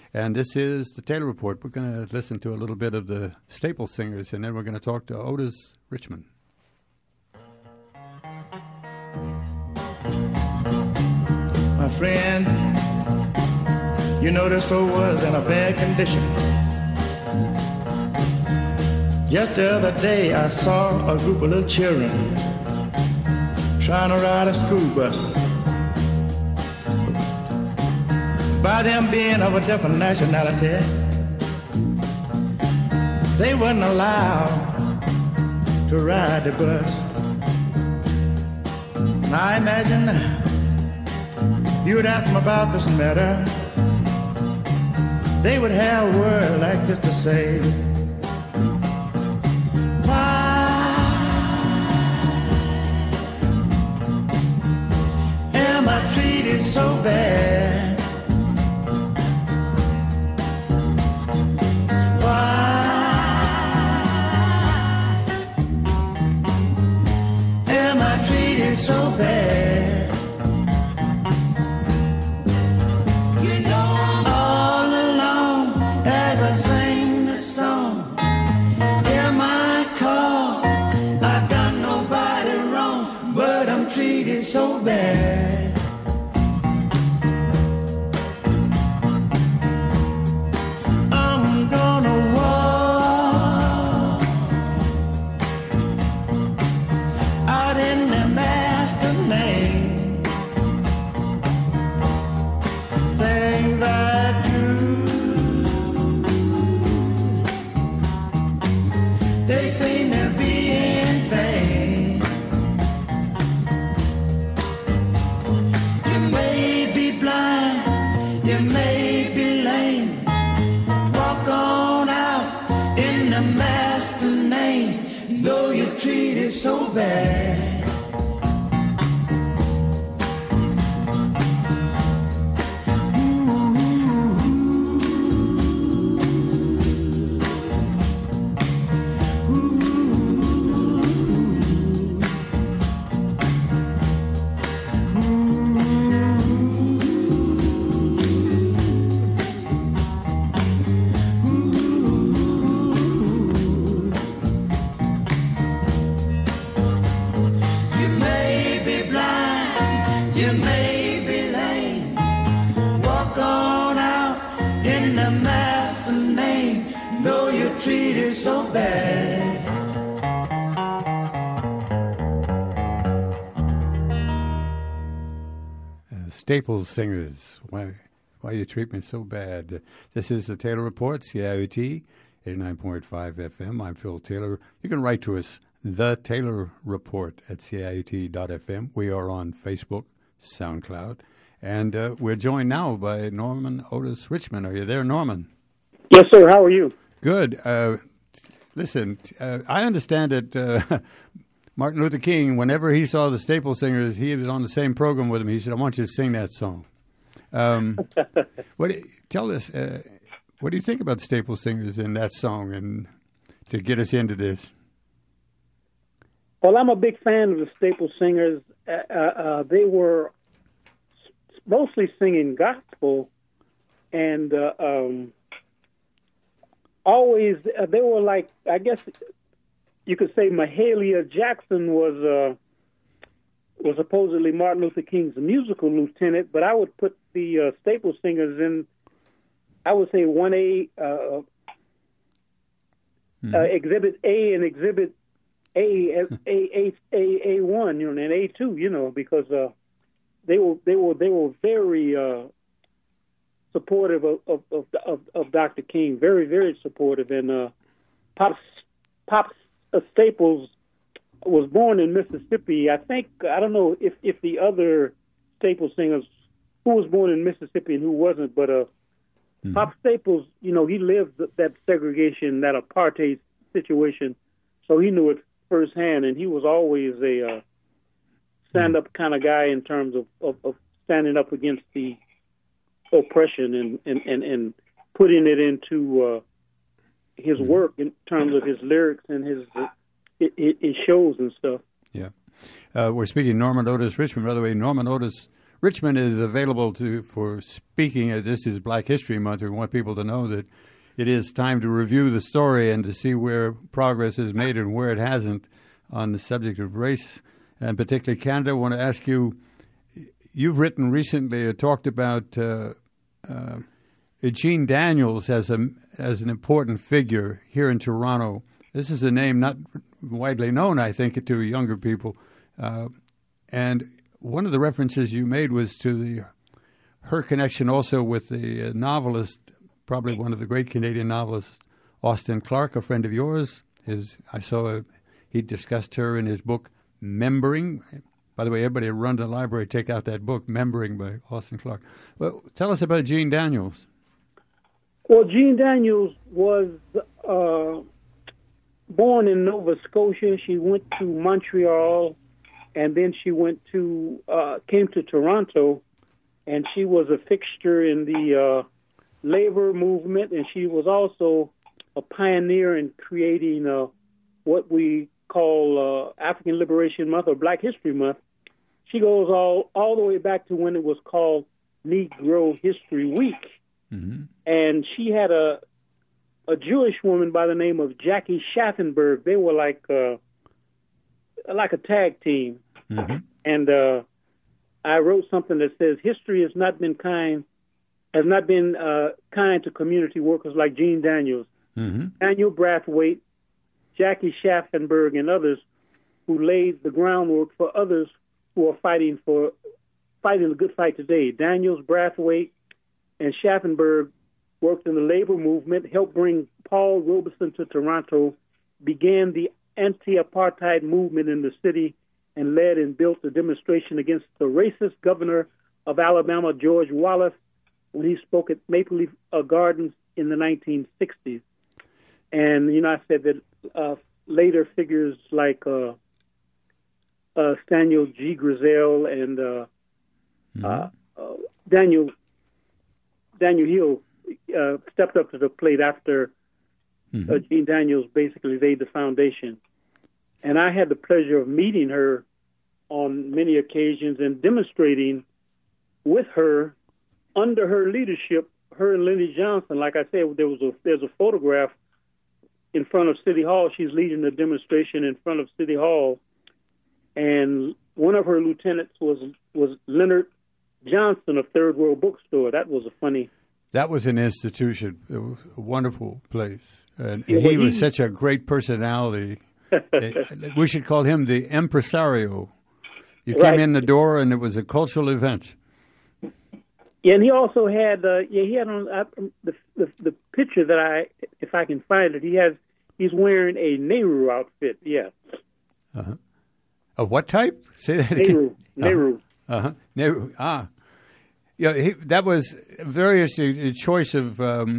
And this is the Taylor Report. We're going to listen to a little bit of the Staples Singers, and then we're going to talk to Otis Richmond. My friend, you know this old was in a bad condition. Just the other day I saw a group of little children trying to ride a school bus. By them being of a different nationality, they wasn't allowed to ride the bus. Now I imagine if you would ask them about this matter, they would have a word like this to say. Why am I treated so bad? So bad, you know I'm all alone as I sing this song. Hear my call, I've done nobody wrong, but I'm treated so bad. I'm gonna walk out in the name. Things I do, they seem to be in vain. You may be blind, you may be lame. Walk on out in the master name, though you're treated so bad. Staples Singers, why you treat me so bad. This is the Taylor Report, CIUT, 89.5 FM. I'm Phil Taylor. You can write to us, The Taylor Report at CIUT.FM. We are on Facebook, SoundCloud, and we're joined now by Norman Otis Richmond. Are you there, Norman? Yes, sir. How are you? Good. Listen, I understand that Martin Luther King, whenever he saw the Staples Singers, he was on the same program with them. He said, I want you to sing that song. Tell us, what do you think about the Staples Singers in that song and to get us into this? Well, I'm a big fan of the Staples Singers. They were mostly singing gospel, and always they were like, I guess you could say Mahalia Jackson was supposedly Martin Luther King's musical lieutenant, but I would put the Staples Singers in, I would say 1A, Exhibit A and Exhibit A1, and A2, because they were very supportive of Dr. King, very, very supportive, and Pop Staples was born in Mississippi. I don't know if the other Staples singers, who was born in Mississippi and who wasn't, but Pop Staples, he lived that segregation, that apartheid situation, so he knew it firsthand, and he was always a stand-up kind of guy in terms of standing up against the oppression and putting it into his work in terms of his lyrics and his shows and stuff. Yeah. We're speaking to Norman Otis Richmond. By the way, Norman Otis Richmond is available for speaking. This is Black History Month. We want people to know that it is time to review the story and to see where progress is made and where it hasn't on the subject of race, and particularly Canada. I want to ask you, you've written recently or talked about Jean Daniels as an important figure here in Toronto. This is a name not widely known, I think, to younger people. And one of the references you made was to her connection also with the novelist, probably one of the great Canadian novelists, Austin Clarke, a friend of yours. He discussed her in his book, Membering. By the way, everybody run to the library, take out that book, Membering by Austin Clarke. Well, tell us about Jean Daniels. Well, Jean Daniels was born in Nova Scotia. She went to Montreal, and then she came to Toronto, and she was a fixture in the labor movement, and she was also a pioneer in creating what we call African Liberation Month or Black History Month. She goes all the way back to when it was called Negro History Week. Mm-hmm. And she had a Jewish woman by the name of Jackie Schaffenberg. They were like a tag team. Mm-hmm. And I wrote something that says history has not been kind to community workers like Jean Daniels, mm-hmm. Daniel Brathwaite, Jackie Schaffenberg, and others who laid the groundwork for others who are fighting the good fight today. Daniels, Brathwaite, and Schaffenberg worked in the labor movement, helped bring Paul Robeson to Toronto, began the anti-apartheid movement in the city, and led and built a demonstration against the racist governor of Alabama, George Wallace, when he spoke at Maple Leaf Gardens in the 1960s. And, I said that later figures like Samuel G. Grizel and Daniel Hill stepped up to the plate after Jean Daniels basically laid the foundation. And I had the pleasure of meeting her on many occasions and demonstrating with her under her leadership, her and Lenny Johnson. Like I said, there's a photograph in front of City Hall. She's leading a demonstration in front of City Hall. And one of her lieutenants was Leonard Johnson of Third World Bookstore. That was That was an institution. It was a wonderful place. And he was such a great personality. We should call him the impresario. You came in the door, and it was a cultural event. Yeah, and he also had he had on the picture that if I can find it, he's wearing a Nehru outfit. Yeah. Uh-huh. Of what type? Say that again. Nehru. Uh-huh. Nehru. Ah. Yeah, that was various choice of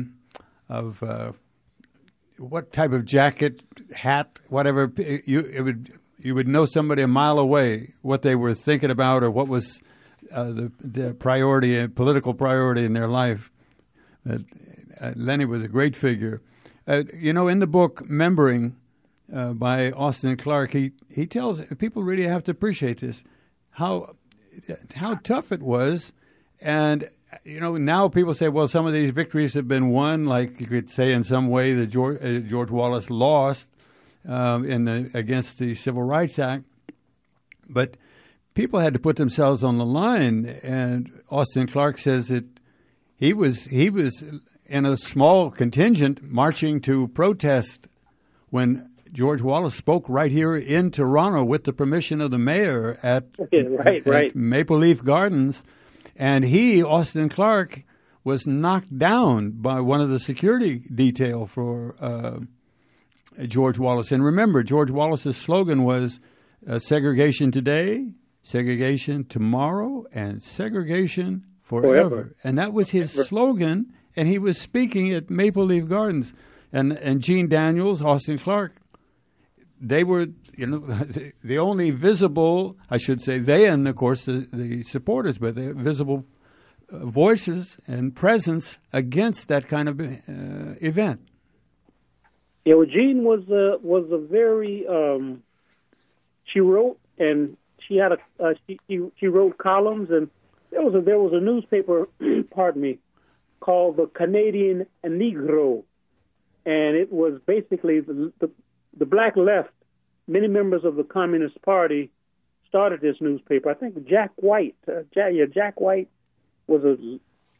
what type of jacket, hat, whatever. You would know somebody a mile away what they were thinking about or what was the priority, political priority in their life. Lenny was a great figure. In the book Membering by Austin Clarke, he tells people really have to appreciate this how tough it was. And, now people say, well, some of these victories have been won, like you could say in some way that George Wallace lost against the Civil Rights Act. But people had to put themselves on the line. And Austin Clarke says that he was in a small contingent marching to protest when George Wallace spoke right here in Toronto with the permission of the mayor at Maple Leaf Gardens. And Austin Clarke, was knocked down by one of the security detail for George Wallace. And remember, George Wallace's slogan was segregation today, segregation tomorrow, and segregation forever. And that was his slogan, and he was speaking at Maple Leaf Gardens. And Jean Daniels, Austin Clarke, they were, the only visible, I should say, they and, of course, the supporters, but the visible voices and presence against that kind of event. Yeah, well, Jean was a very, she wrote, and she had she wrote columns, and there was a newspaper, pardon me, called the Canadian Negro, and it was basically the black left. Many members of the Communist Party started this newspaper. I think Jack White. Jack White is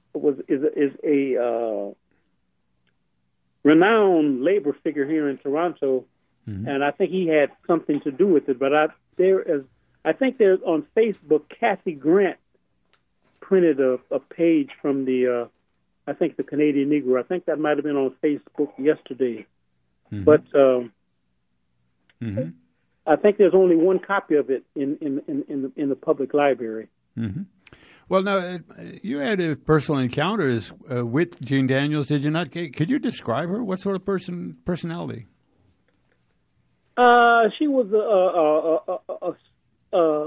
a renowned labor figure here in Toronto, and I think he had something to do with it. But I think there's on Facebook, Kathy Grant printed a page from the I think the Canadian Negro. I think that might have been on Facebook yesterday. But I think there's only one copy of it in the public library. Well, now, you had personal encounters with Jean Daniels, did you not? Could you describe her? What sort of personality? She was a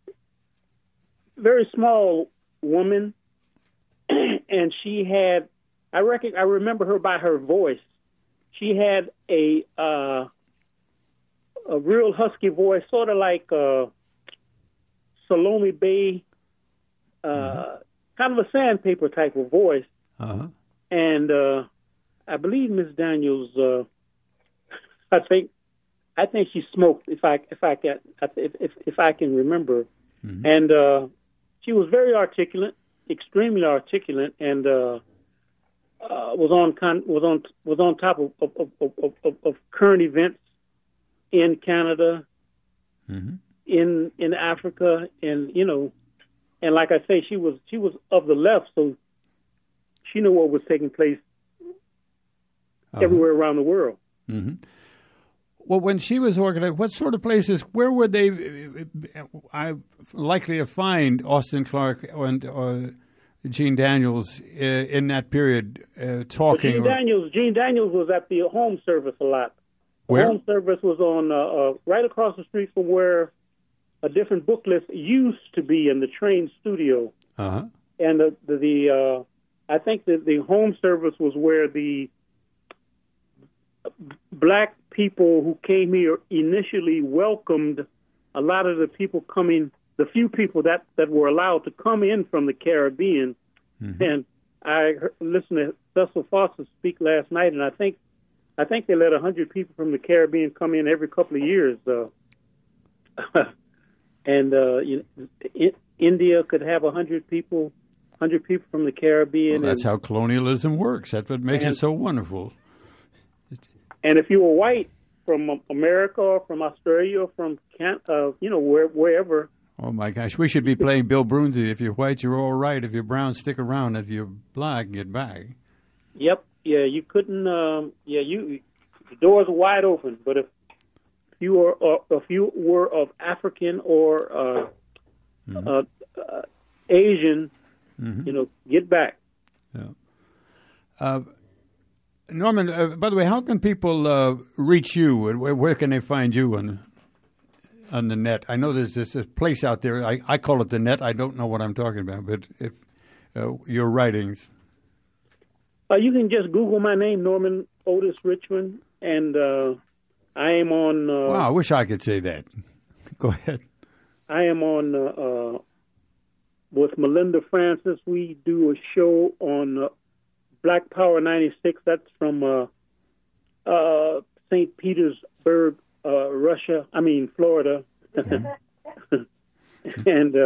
very small woman, and she had, I remember her by her voice. She had a real husky voice, sort of like Salome Bay, kind of a sandpaper type of voice. And I believe Miss Daniels, I think she smoked, if I can remember. And she was very articulate, extremely articulate, and was on top of current events in Canada, in Africa, and and like I say, she was of the left, so she knew what was taking place everywhere around the world. Well, when she was organized, what sort of places? Where would they likely to find Austin Clarke or Jean Daniels in that period talking? Jean Daniels was at the Home Service a lot. Where? The Home Service was on right across the street from where a different book list used to be in the Train Studio. And I think that the Home Service was where the black people who came here initially welcomed a lot of the people coming, the few people that were allowed to come in from the Caribbean. And I listened to Cecil Foster speak last night, and I think they let 100 people from the Caribbean come in every couple of years. And India could have 100 people from the Caribbean. Well, that's how colonialism works. That's what makes it so wonderful. And if you were white from America or from Australia or from wherever. Oh my gosh, we should be playing Bill Brunzi. If you're white, you're all right. If you're brown, stick around. If you're black, get back. Yep. Yeah, you couldn't. The doors are wide open. But if you were of African or Asian, get back. Yeah. Norman, by the way, how can people reach you? Where can they find you on the net? I know there's this place out there. I call it the net. I don't know what I'm talking about, but if your writings. You can just Google my name, Norman Otis Richmond, and I am on... wow, I wish I could say that. Go ahead. I am on, with Melinda Francis. We do a show on Black Power 96. That's from St. Petersburg, Florida. And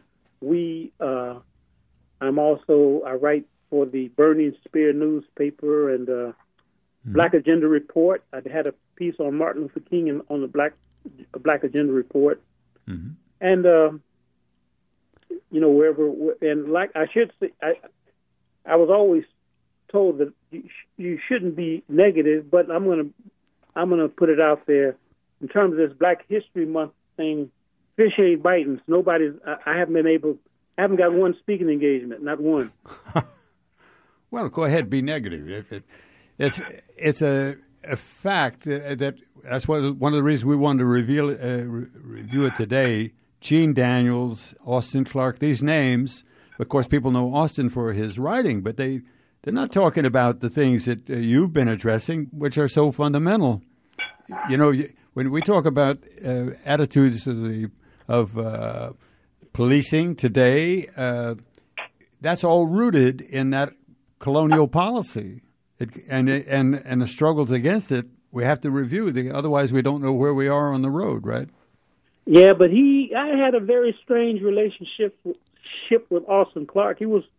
I write for the Burning Spear newspaper and Black Agenda Report. I had a piece on Martin Luther King on the Black Agenda Report. And, wherever, and like I should say, I was always told that you shouldn't be negative, but I'm gonna put it out there in terms of this Black History Month thing. Fish ain't biting. I haven't got one speaking engagement, not one. Well, go ahead, be negative. It's a fact that's one of the reasons we wanted to review it today. Jean Daniels, Austin Clarke, these names. Of course, people know Austin for his writing, but they're not talking about the things that you've been addressing, which are so fundamental. When we talk about attitudes of policing today, that's all rooted in that colonial policy, and the struggles against it. We have to review. Otherwise, we don't know where we are on the road, right? Yeah, but I had a very strange relationship with Austin Clark.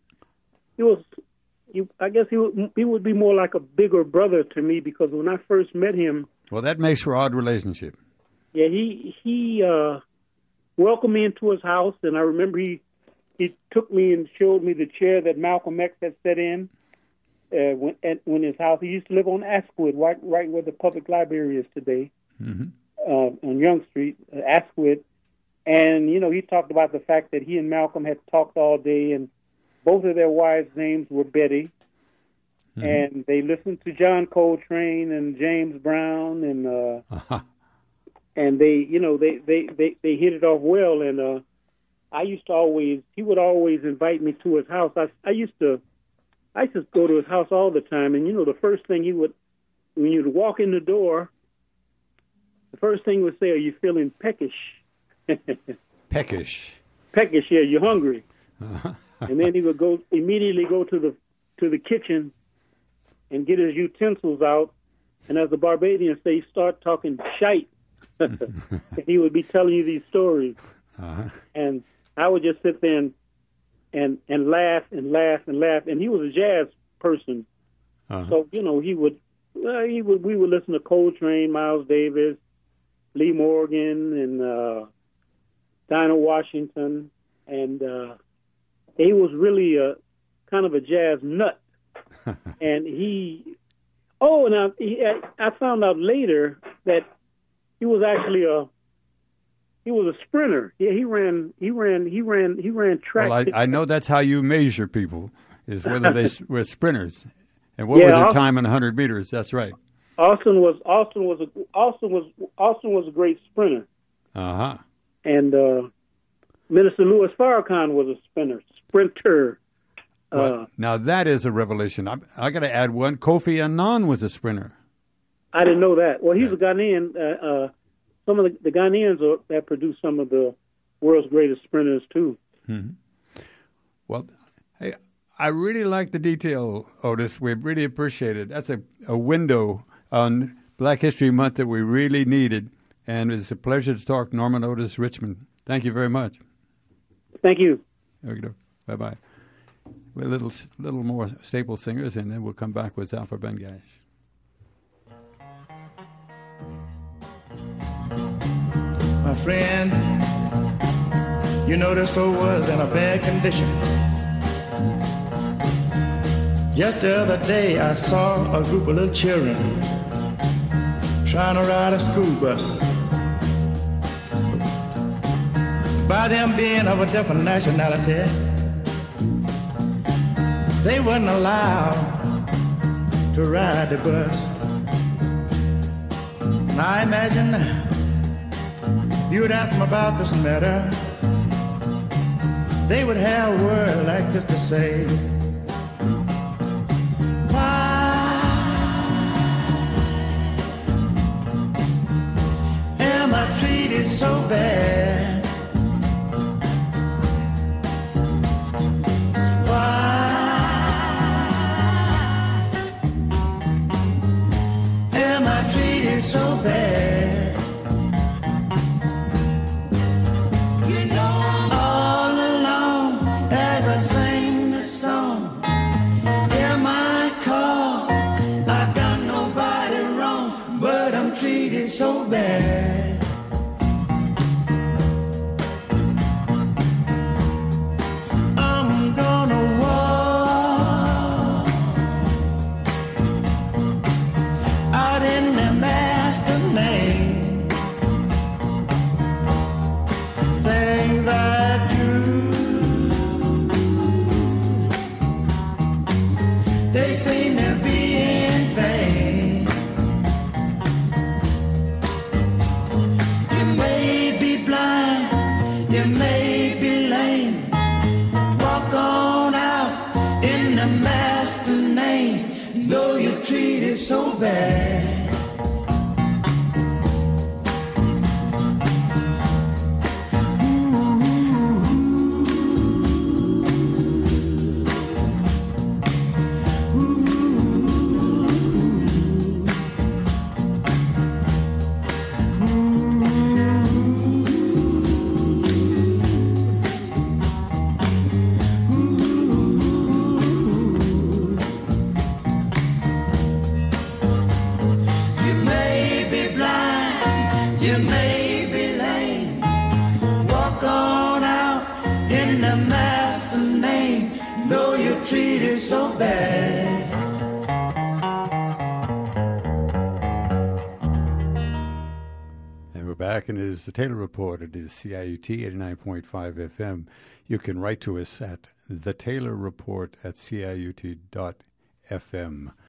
I guess he would be more like a bigger brother to me, because when I first met him. Well, that makes for an odd relationship. Yeah, he welcomed me into his house, and I remember he took me and showed me the chair that Malcolm X had sat in when his house. He used to live on Asquith, right where the public library is today, on Young Street, Asquith. And he talked about the fact that he and Malcolm had talked all day, and both of their wives' names were Betty. And they listened to John Coltrane and James Brown, and and they hit it off well. And he would always invite me to his house. I used to go to his house all the time. And the first thing when you'd walk in the door, the first thing he would say, "Are you feeling peckish?" Peckish. Peckish. Yeah, you're hungry. And then he would immediately go to the kitchen and get his utensils out, and as the Barbadians say, start talking shite. And he would be telling you these stories, and I would just sit there and laugh and laugh and laugh. And he was a jazz person, so we would listen to Coltrane, Miles Davis, Lee Morgan, and Dinah Washington, and he was really kind of a jazz nut. And I found out later that he was actually a sprinter. Yeah, he ran track. Well, I know that's how you measure people, is whether they were sprinters. And what was their time in 100 meters? That's right. Austin was a great sprinter. And Minister Louis Farrakhan was a sprinter. Well, now that is a revelation. I got to add one. Kofi Annan was a sprinter. I didn't know that. Well, he's a Ghanaian. Some of the Ghanaians that produce some of the world's greatest sprinters too. Well, hey, I really like the detail, Otis. We really appreciate it. That's a window on Black History Month that we really needed, and it's a pleasure to talk. Norman Otis Richmond. Thank you very much. Thank you. There we go. Bye bye. We're a little more staple singers, and then we'll come back with Zafar Bengash. My friend, this soul was in a bad condition. Just the other day I saw a group of little children trying to ride a school bus. By them being of a different nationality, they wasn't allowed to ride the bus. Now I imagine if you would ask them about this matter, they would have a word like this to say. Why am I treated so bad? So bad, all alone as I sing this song, hear my call. I've done nobody wrong, but I'm treated so bad. I'm gonna walk out in the name. Things I do, they seem to be in vain. You may be blind, you may be lame. Walk on out in the master name, though you're treated so bad. the master's name, though you're treated so bad. And we're back, and it is the Taylor Report. It is CIUT 89.5 FM. You can write to us at thetaylorreport@ciut.fm.